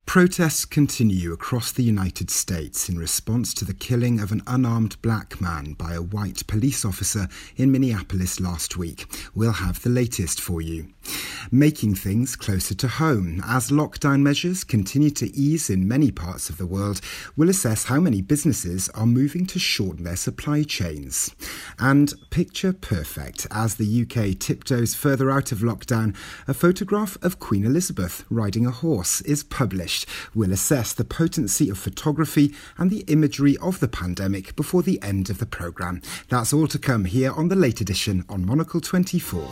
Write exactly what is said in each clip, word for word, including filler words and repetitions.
Protests continue across the United States in response to the killing of an unarmed black man by a white police officer in Minneapolis last week. We'll have the latest for you. Making things closer to home. As lockdown measures continue to ease in many parts of the world, we'll assess how many businesses are moving to shorten their supply chains. And picture perfect, as the U K tiptoes further out of lockdown, a photograph of Queen Elizabeth riding a horse is published. We'll assess the potency of photography and the imagery of the pandemic before the end of the programme. That's all to come here on the late edition on Monocle twenty-four.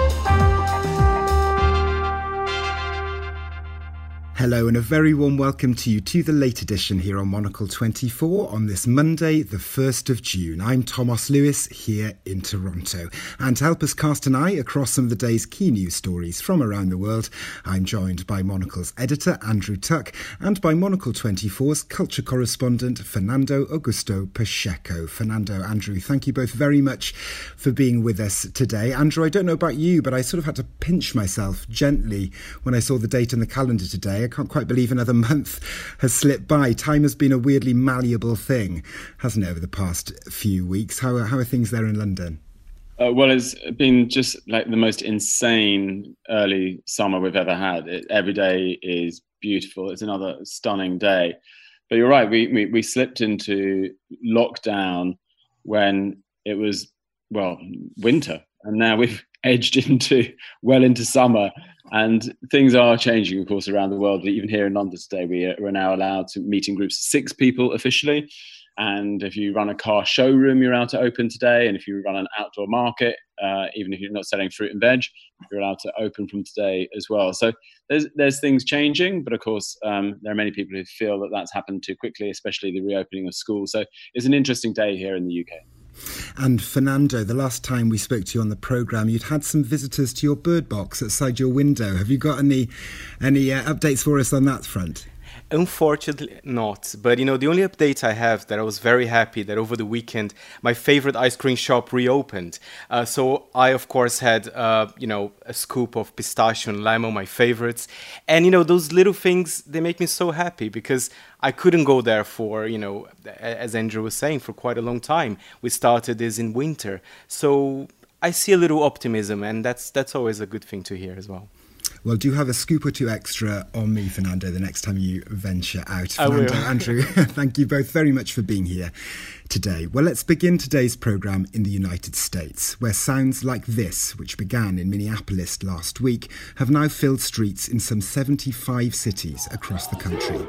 Hello and a very warm welcome to you to the late edition here on Monocle twenty-four on this Monday, the first of June. I'm Thomas Lewis here in Toronto. And to help us cast an eye across some of the day's key news stories from around the world, I'm joined by Monocle's editor, Andrew Tuck, and by Monocle twenty-four's culture correspondent, Fernando Augusto Pacheco. Fernando, Andrew, thank you both very much for being with us today. Andrew, I don't know about you, but I sort of had to pinch myself gently when I saw the date on the calendar today. I can't quite believe another month has slipped by. Time has been a weirdly malleable thing, hasn't it, over the past few weeks? How are, how are things there in London? Uh, well, it's been just like the most insane early summer we've ever had. It, every day is beautiful. It's another stunning day. But you're right, we, we, we slipped into lockdown when it was, well, winter. And now we've edged into well into summer. And things are changing, of course, around the world. Even here in London today, we are now allowed to meet in groups of six people officially. And if you run a car showroom, you're allowed to open today. And if you run an outdoor market, uh, even if you're not selling fruit and veg, you're allowed to open from today as well. So there's there's things changing. But of course, um, there are many people who feel that that's happened too quickly, especially the reopening of schools. So it's an interesting day here in the U K. And Fernando, the last time we spoke to you on the programme, you'd had some visitors to your bird box outside your window. Have you got any any uh, updates for us on that front? Unfortunately not, but you know, the only update I have that I was very happy that over the weekend my favorite ice cream shop reopened. Uh, so I of course had uh, you know a scoop of pistachio and limo, my favorites, and you know those little things, they make me so happy because I couldn't go there for, you know, as Andrew was saying, for quite a long time. We started this in winter, so I see a little optimism, and that's that's always a good thing to hear as well. Well, do have a scoop or two extra on me, Fernando, the next time you venture out. I Fernando, will. Andrew, thank you both very much for being here today. Well, let's begin today's programme in the United States, where sounds like this, which began in Minneapolis last week, have now filled streets in some seventy-five cities across the country.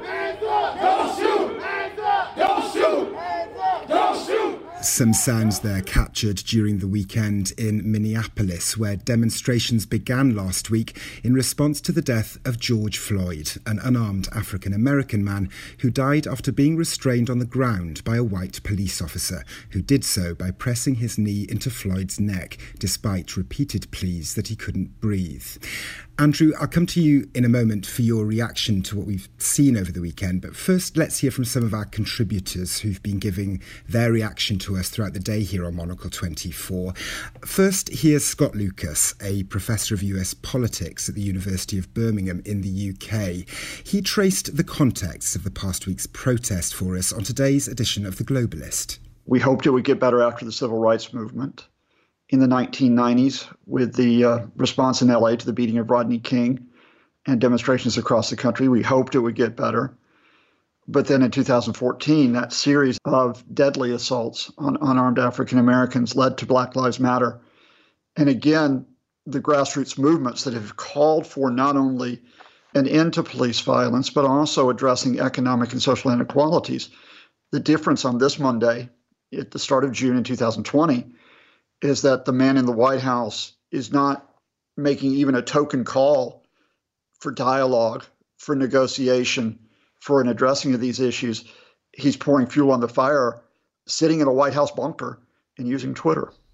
Some sounds there captured during the weekend in Minneapolis, where demonstrations began last week in response to the death of George Floyd, an unarmed African-American man who died after being restrained on the ground by a white police officer, who did so by pressing his knee into Floyd's neck, despite repeated pleas that he couldn't breathe. Andrew, I'll come to you in a moment for your reaction to what we've seen over the weekend, but first let's hear from some of our contributors who've been giving their reaction to us throughout the day here on Monocle twenty-four. First, here's Scott Lucas, a professor of U S politics at the University of Birmingham in the U K. He traced the context of the past week's protest for us on today's edition of The Globalist. We hoped it would get better after the civil rights movement. In the nineteen nineties, with the uh, response in L A to the beating of Rodney King and demonstrations across the country, we hoped it would get better. But then in two thousand fourteen, that series of deadly assaults on unarmed African Americans led to Black Lives Matter. And again, the grassroots movements that have called for not only an end to police violence, but also addressing economic and social inequalities. The difference on this Monday, at the start of June in two thousand twenty, is that the man in the White House is not making even a token call for dialogue, for negotiation, for an addressing of these issues. He's pouring fuel on the fire, sitting in a White House bunker and using Twitter.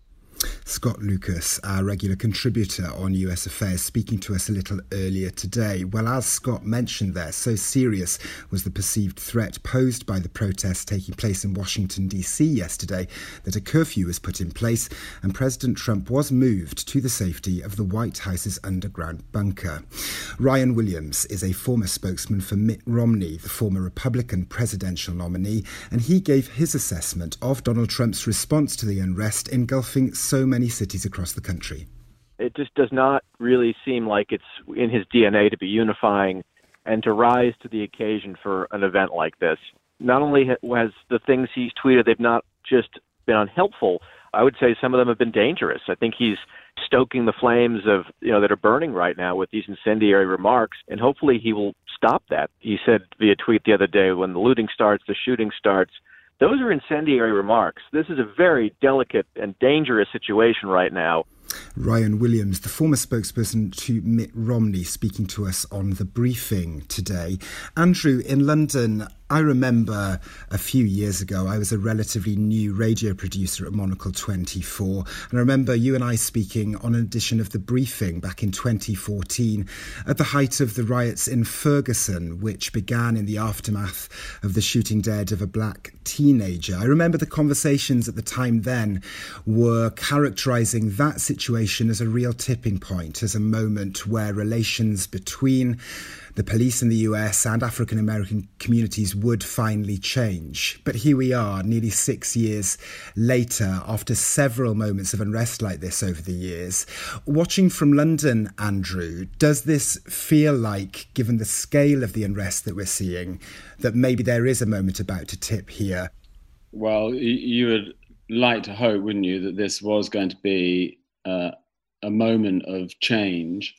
Scott Lucas, our regular contributor on U S affairs, speaking to us a little earlier today. Well, as Scott mentioned there, so serious was the perceived threat posed by the protests taking place in Washington, D C yesterday that a curfew was put in place and President Trump was moved to the safety of the White House's underground bunker. Ryan Williams is a former spokesman for Mitt Romney, the former Republican presidential nominee, and he gave his assessment of Donald Trump's response to the unrest engulfing so many cities across the country. It just does not really seem like it's in his D N A to be unifying and to rise to the occasion for an event like this. Not only has the things he's tweeted, they've not just been unhelpful, I would say some of them have been dangerous. I think he's stoking the flames of, you know, that are burning right now with these incendiary remarks, and hopefully he will stop that. He said via tweet the other day, when the looting starts, the shooting starts. Those are incendiary remarks. This is a very delicate and dangerous situation right now. Ryan Williams, the former spokesperson to Mitt Romney, speaking to us on The Briefing today. Andrew, in London, I remember a few years ago, I was a relatively new radio producer at Monocle twenty-four. And I remember you and I speaking on an edition of The Briefing back in twenty fourteen at the height of the riots in Ferguson, which began in the aftermath of the shooting dead of a black teenager. I remember the conversations at the time then were characterising that situation as a real tipping point, as a moment where relations between the police in the U S and African American communities would finally change. But here we are, nearly six years later, after several moments of unrest like this over the years. Watching from London, Andrew, does this feel like, given the scale of the unrest that we're seeing, that maybe there is a moment about to tip here? Well, you would like to hope, wouldn't you, that this was going to be uh, a moment of change.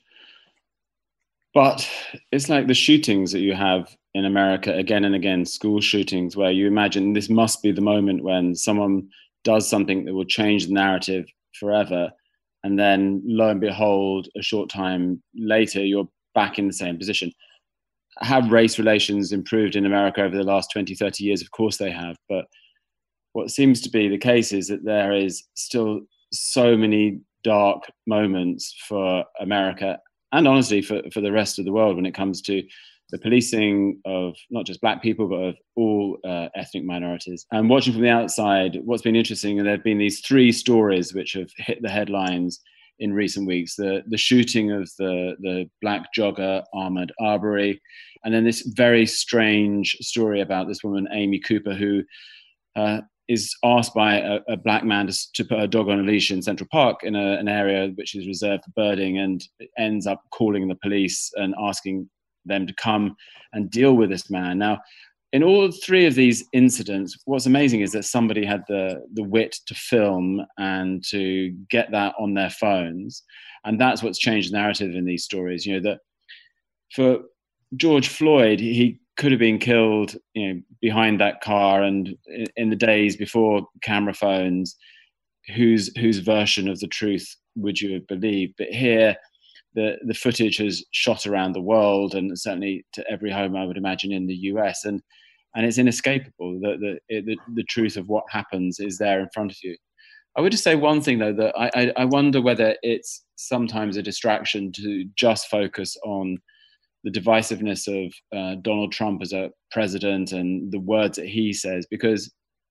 But it's like the shootings that you have in America again and again, school shootings, where you imagine this must be the moment when someone does something that will change the narrative forever. And then lo and behold, a short time later, you're back in the same position. Have race relations improved in America over the last twenty, thirty years? Of course they have. But what seems to be the case is that there is still so many dark moments for America, and honestly for, for the rest of the world, when it comes to the policing of not just black people, but of all uh, ethnic minorities. And watching from the outside, what's been interesting, and there have been these three stories which have hit the headlines in recent weeks. The the shooting of the, the black jogger, Ahmaud Arbery, and then this very strange story about this woman, Amy Cooper, who uh, is asked by a, a black man to, to put her dog on a leash in Central Park, in a, an area which is reserved for birding, and ends up calling the police and asking them to come and deal with this man. Now, in all three of these incidents, what's amazing is that somebody had the, the wit to film and to get that on their phones. And that's what's changed the narrative in these stories. You know, that for George Floyd, he could have been killed, you know, behind that car, and in the days before camera phones, whose whose version of the truth would you have believed? But here, the the footage has shot around the world, and certainly to every home, I would imagine, in the U S, and and it's inescapable. The the the, the truth of what happens is there in front of you. I would just say one thing though, that I I, I wonder whether it's sometimes a distraction to just focus on the divisiveness of uh, Donald Trump as a president and the words that he says, because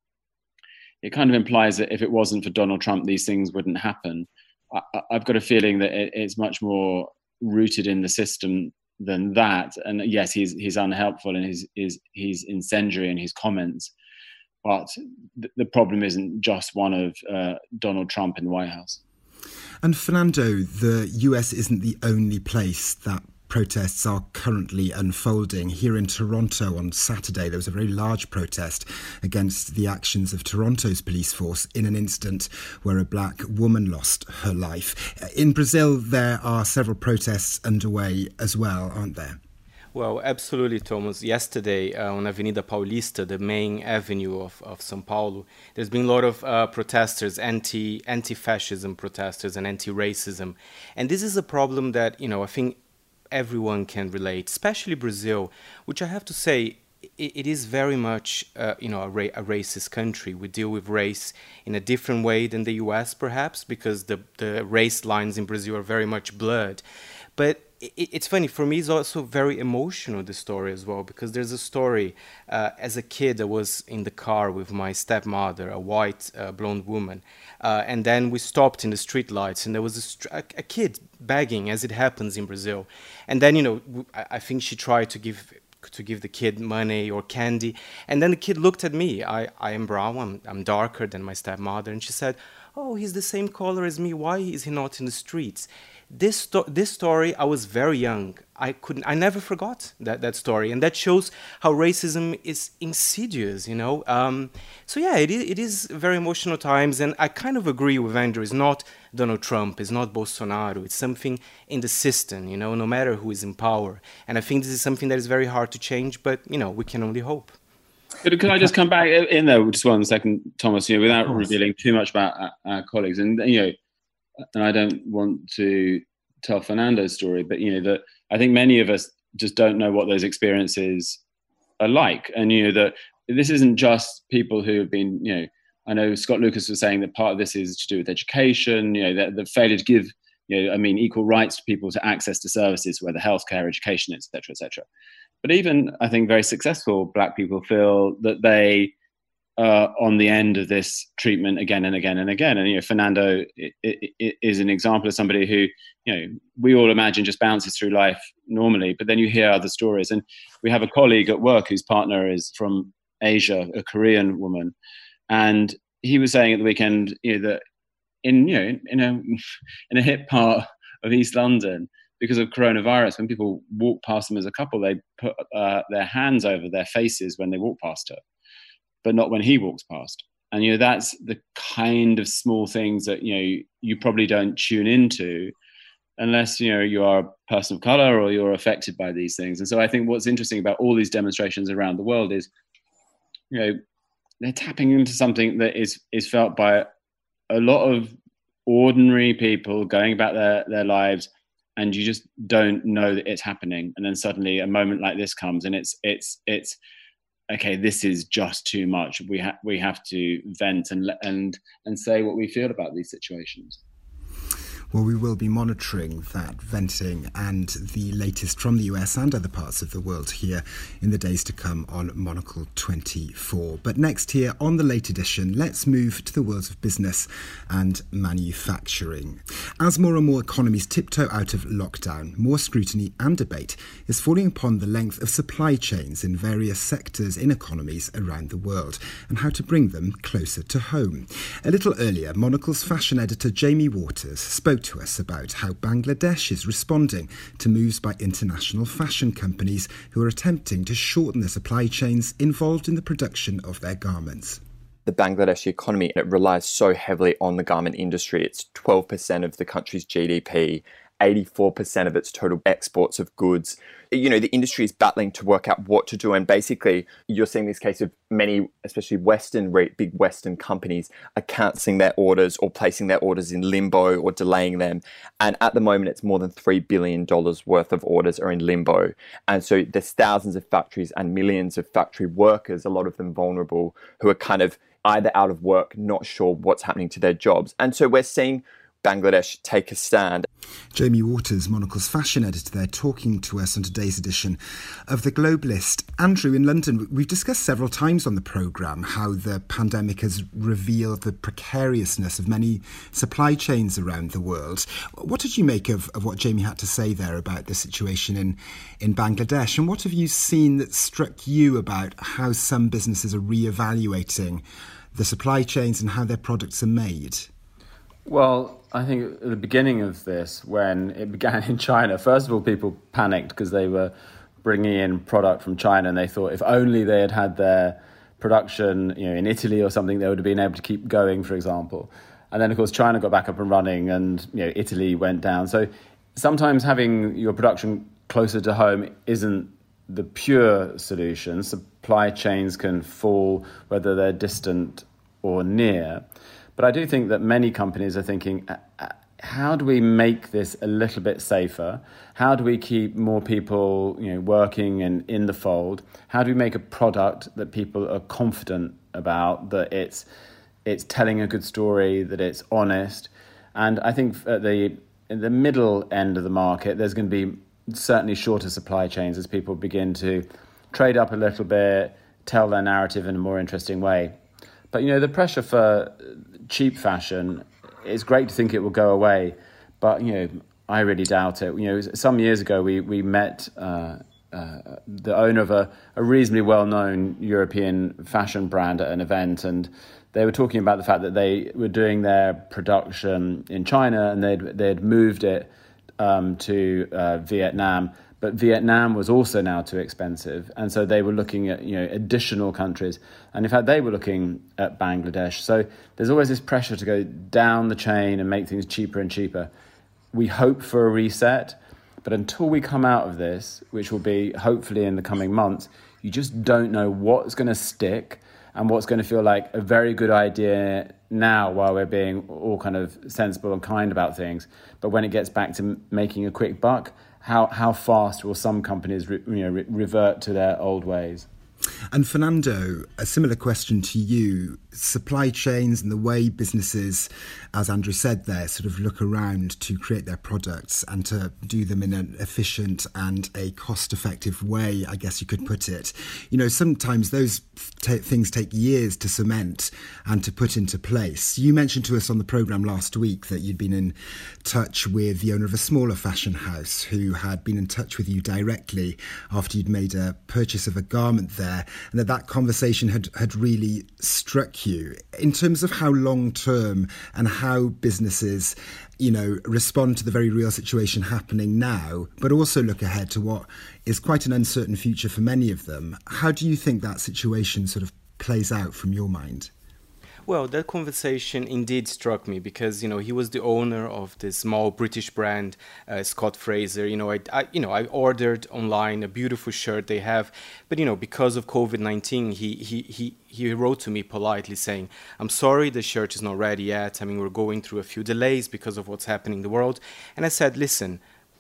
it kind of implies that if it wasn't for Donald Trump, these things wouldn't happen. I, I've got a feeling that it, it's much more rooted in the system than that. And yes, he's he's unhelpful and he's he's, he's incendiary in his comments, but th- the problem isn't just one of uh, Donald Trump in the White House. And Fernando, the U S isn't the only place that protests are currently unfolding. Here in Toronto on Saturday, there was a very large protest against the actions of Toronto's police force in an incident where a black woman lost her life. In Brazil, there are several protests underway as well, aren't there? Well, absolutely, Thomas. Yesterday uh, on Avenida Paulista, the main avenue of, of São Paulo, there's been a lot of uh, protesters, anti, anti-fascism protesters and anti-racism. And this is a problem that, you know, I think everyone can relate, especially Brazil, which I have to say it, it is very much, uh, you know, a, ra- a racist country. We deal with race in a different way than the U S, perhaps, because the, the race lines in Brazil are very much blurred. But it's funny, for me, it's also very emotional, the story as well, because there's a story. Uh, as a kid, I was in the car with my stepmother, a white uh, blonde woman, uh, and then we stopped in the street lights, and there was a, str- a kid begging, as it happens in Brazil. And then, you know, I, I think she tried to give to give the kid money or candy, and then the kid looked at me. I, I am brown, I'm, I'm darker than my stepmother, and she said, "Oh, he's the same color as me. Why is he not in the streets?" This sto- this story, I was very young. I couldn't. I never forgot that, that story, and that shows how racism is insidious. You know. Um, so yeah, it is, it is very emotional times, and I kind of agree with Andrew. It's not Donald Trump. It's not Bolsonaro. It's something in the system. You know, no matter who is in power, and I think this is something that is very hard to change. But you know, we can only hope. Can I just come back in there just one second, Thomas? You know, without revealing too much about our, our colleagues, and you know. And I don't want to tell Fernando's story, but, you know, that I think many of us just don't know what those experiences are like. And, you know, that this isn't just people who have been, you know, I know Scott Lucas was saying that part of this is to do with education, you know, the, the failure to give, you know, I mean, equal rights to people to access to services, whether healthcare, education, et cetera, et cetera. But even, I think, very successful Black people feel that they Uh, on the end of this treatment again and again and again. And, you know, Fernando it, it, it is an example of somebody who, you know, we all imagine just bounces through life normally, but then you hear other stories. And we have a colleague at work whose partner is from Asia, a Korean woman. And he was saying at the weekend, you know, that in, you know, in a, in a hip part of East London, because of coronavirus, when people walk past them as a couple, they put uh, their hands over their faces when they walk past her, but not when he walks past. And, you know, that's the kind of small things that, you know, you probably don't tune into unless, you know, you are a person of color or you're affected by these things. And so I think what's interesting about all these demonstrations around the world is, you know, they're tapping into something that is, is felt by a lot of ordinary people going about their, their lives, and you just don't know that it's happening. And then suddenly a moment like this comes and it's, it's, it's, okay, this is just too much. We have we have to vent and and and say what we feel about these situations. Well, we will be monitoring that venting and the latest from the U S and other parts of the world here in the days to come on Monocle twenty-four. But next here on the late edition, let's move to the world of business and manufacturing. As more and more economies tiptoe out of lockdown, more scrutiny and debate is falling upon the length of supply chains in various sectors in economies around the world and how to bring them closer to home. A little earlier, Monocle's fashion editor Jamie Waters spoke to us about how Bangladesh is responding to moves by international fashion companies who are attempting to shorten the supply chains involved in the production of their garments. The Bangladeshi economy, it relies so heavily on the garment industry. It's twelve percent of the country's G D P, eighty-four percent of its total exports of goods. You know, the industry is battling to work out what to do. And basically, you're seeing this case of many, especially Western, big Western companies are cancelling their orders or placing their orders in limbo or delaying them. And at the moment, it's more than three billion dollars worth of orders are in limbo. And so there's thousands of factories and millions of factory workers, a lot of them vulnerable, who are kind of either out of work, not sure what's happening to their jobs. And so we're seeing Bangladesh take a stand. Jamie Waters, Monocle's fashion editor there, talking to us on today's edition of The Globalist. Andrew, in London, we've discussed several times on the programme how the pandemic has revealed the precariousness of many supply chains around the world. What did you make of, of what Jamie had to say there about the situation in, in Bangladesh? And what have you seen that struck you about how some businesses are re-evaluating the supply chains and how their products are made? Well, I think at the beginning of this, when it began in China, first of all, people panicked because they were bringing in product from China and they thought if only they had had their production, you know, in Italy or something, they would have been able to keep going, for example. And then, of course, China got back up and running and, you know, Italy went down. So sometimes having your production closer to home isn't the pure solution. Supply chains can fall, whether they're distant or near. But I do think that many companies are thinking, how do we make this a little bit safer? How do we keep more people, you know, working and in the fold? How do we make a product that people are confident about, that it's it's telling a good story, that it's honest? And I think at the in the middle end of the market, there's going to be certainly shorter supply chains as people begin to trade up a little bit, tell their narrative in a more interesting way. But, you know, the pressure for cheap fashion, it's great to think it will go away, but, you know, I really doubt it. You know, some years ago we, we met uh, uh, the owner of a, a reasonably well-known European fashion brand at an event, and they were talking about the fact that they were doing their production in China and they'd, they'd moved it um, to uh, Vietnam. But Vietnam was also now too expensive. And so they were looking at, you know, additional countries. And in fact, they were looking at Bangladesh. So there's always this pressure to go down the chain and make things cheaper and cheaper. We hope for a reset. But until we come out of this, which will be hopefully in the coming months, you just don't know what's going to stick and what's going to feel like a very good idea now while we're being all kind of sensible and kind about things. But when it gets back to making a quick buck, how how fast will some companies re, you know, re- revert to their old ways? And Fernando, a similar question to you. Supply chains and the way businesses, as Andrew said there, sort of look around to create their products and to do them in an efficient and a cost-effective way, I guess you could put it. You know, sometimes those t- things take years to cement and to put into place. You mentioned to us on the programme last week that you'd been in touch with the owner of a smaller fashion house who had been in touch with you directly after you'd made a purchase of a garment there, and that that conversation had, had really struck you. In terms of how long-term and how businesses, you know, respond to the very real situation happening now, but also look ahead to what is quite an uncertain future for many of them, how do you think that situation sort of plays out from your mind? Well, that conversation indeed struck me because, you know, he was the owner of this small British brand, uh, Scott Fraser. You know, I, I, you know, I ordered online a beautiful shirt they have, but, you know, because of covid nineteen, he, he, he, he wrote to me politely saying, I'm sorry, the shirt is not ready yet. I mean, we're going through a few delays because of what's happening in the world. And I said, listen,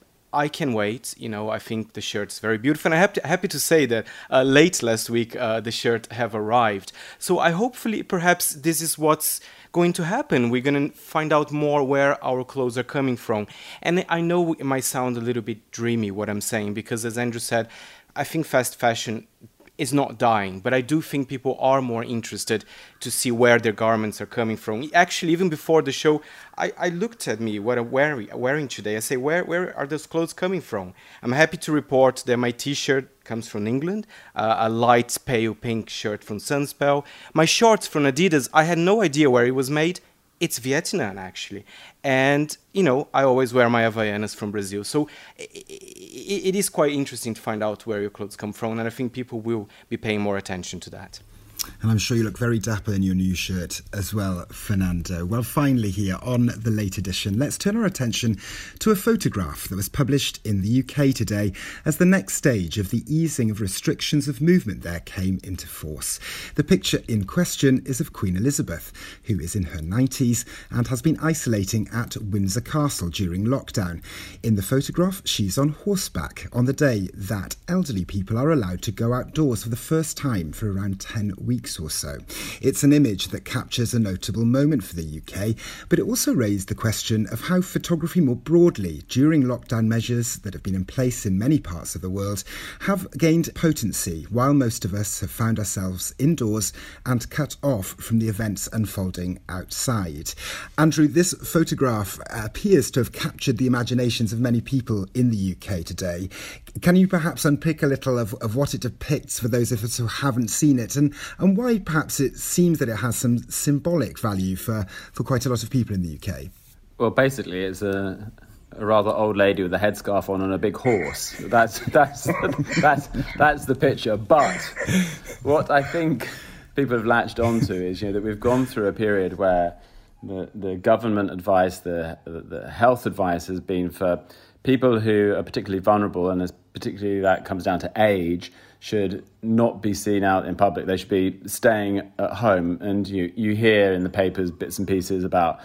I can wait. You know, I think the shirt's very beautiful. And I'm happy, happy to say that uh, late last week, uh, the shirt have arrived. So I hopefully, perhaps this is what's going to happen. We're going to find out more where our clothes are coming from. And I know it might sound a little bit dreamy, what I'm saying, because as Andrew said, I think fast fashion is not dying, but I do think people are more interested to see where their garments are coming from. Actually, even before the show, I, I looked at me, what I'm wearing, wearing today. I say, where where are those clothes coming from? I'm happy to report that my T-shirt comes from England, uh, a light pale pink shirt from Sunspell. My shorts from Adidas, I had no idea where it was made. It's Vietnam, actually. And, you know, I always wear my Havaianas from Brazil. So it, it, it is quite interesting to find out where your clothes come from. And I think people will be paying more attention to that. And I'm sure you look very dapper in your new shirt as well, Fernando. Well, finally here on The Late Edition, let's turn our attention to a photograph that was published in the U K today as the next stage of the easing of restrictions of movement there came into force. The picture in question is of Queen Elizabeth, who is in her nineties and has been isolating at Windsor Castle during lockdown. In the photograph, she's on horseback on the day that elderly people are allowed to go outdoors for the first time for around ten weeks or so. It's an image that captures a notable moment for the U K, but it also raised the question of how photography more broadly during lockdown measures that have been in place in many parts of the world have gained potency while most of us have found ourselves indoors and cut off from the events unfolding outside. Andrew, this photograph appears to have captured the imaginations of many people in the U K today. Can you perhaps unpick a little of, of what it depicts for those of us who haven't seen it, and and why perhaps it seems that it has some symbolic value for, for quite a lot of people in the U K? Well, basically, it's a, a rather old lady with a headscarf on and a big horse. That's that's that's that's the picture. But what I think people have latched onto is, you know, that we've gone through a period where the the government advice, the the health advice has been for people who are particularly vulnerable, and as particularly that comes down to age, should not be seen out in public. They should be staying at home. And you, you hear in the papers bits and pieces about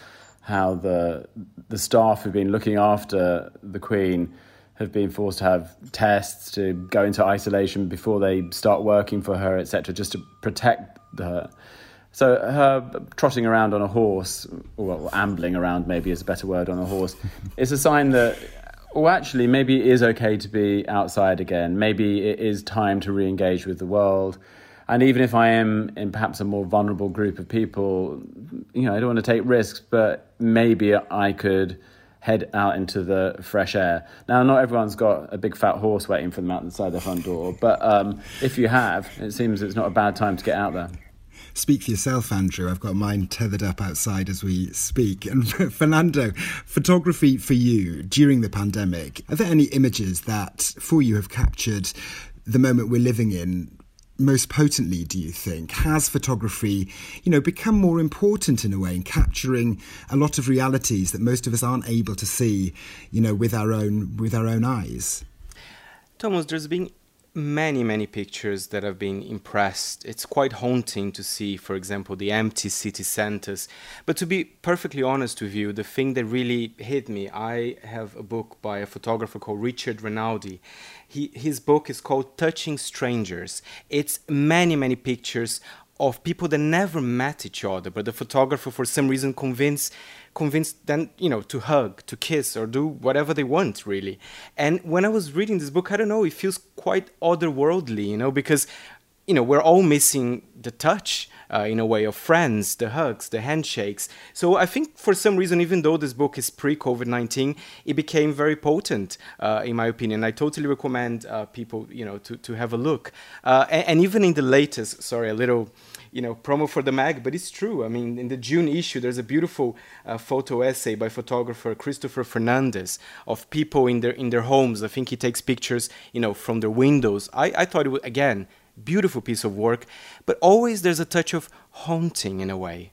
how the the staff who've been looking after the Queen have been forced to have tests, to go into isolation before they start working for her, et cetera, just to protect her. So her trotting around on a horse, or ambling around maybe is a better word, on a horse, is a sign that, well, actually, maybe it is okay to be outside again. Maybe it is time to re-engage with the world. And even if I am in perhaps a more vulnerable group of people, you know, I don't want to take risks, but maybe I could head out into the fresh air. Now, not everyone's got a big fat horse waiting for them outside their front door, but um, if you have, it seems it's not a bad time to get out there. Speak for yourself, Andrew. I've got mine tethered up outside as we speak. And Fernando, photography for you during the pandemic, are there any images that for you have captured the moment we're living in most potently, do you think? Has photography, you know, become more important in a way in capturing a lot of realities that most of us aren't able to see, you know, with our own with our own eyes? Thomas, there's been many, many pictures that have been impressed. It's quite haunting to see, for example, the empty city centers. But to be perfectly honest with you, the thing that really hit me, I have a book by a photographer called Richard Rinaldi. He, his book is called Touching Strangers. It's many, many pictures of people that never met each other, but the photographer, for some reason, convinced convinced them, you know, to hug, to kiss, or do whatever they want, really. And when I was reading this book, I don't know, it feels quite otherworldly, you know, because, you know, we're all missing the touch, uh, in a way, of friends, the hugs, the handshakes. So I think for some reason, even though this book is pre-COVID nineteen, it became very potent, uh, in my opinion. I totally recommend uh, people, you know, to, to have a look. Uh, and, and even in the latest, sorry, a little, you know, promo for the mag, but it's true. I mean, in the June issue, there's a beautiful uh, photo essay by photographer Christopher Fernandez of people in their in their homes. I think he takes pictures, you know, from their windows. I, I thought it was, again, beautiful piece of work, but always there's a touch of haunting in a way.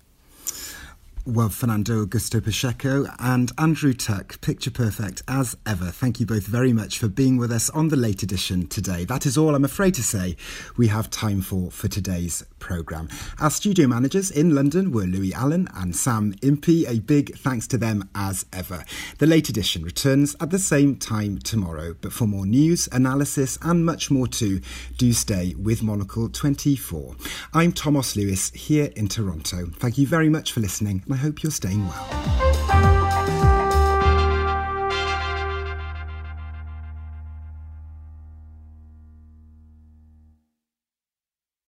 Well, Fernando Augusto Pacheco and Andrew Tuck, picture perfect as ever. Thank you both very much for being with us on the Late Edition today. That is all, I'm afraid to say, we have time for for today's programme. Our studio managers in London were Louis Allen and Sam Impey. A big thanks to them as ever. The Late Edition returns at the same time tomorrow. But for more news, analysis and much more too, do stay with Monocle twenty-four. I'm Thomas Lewis here in Toronto. Thank you very much for listening. I hope you're staying well.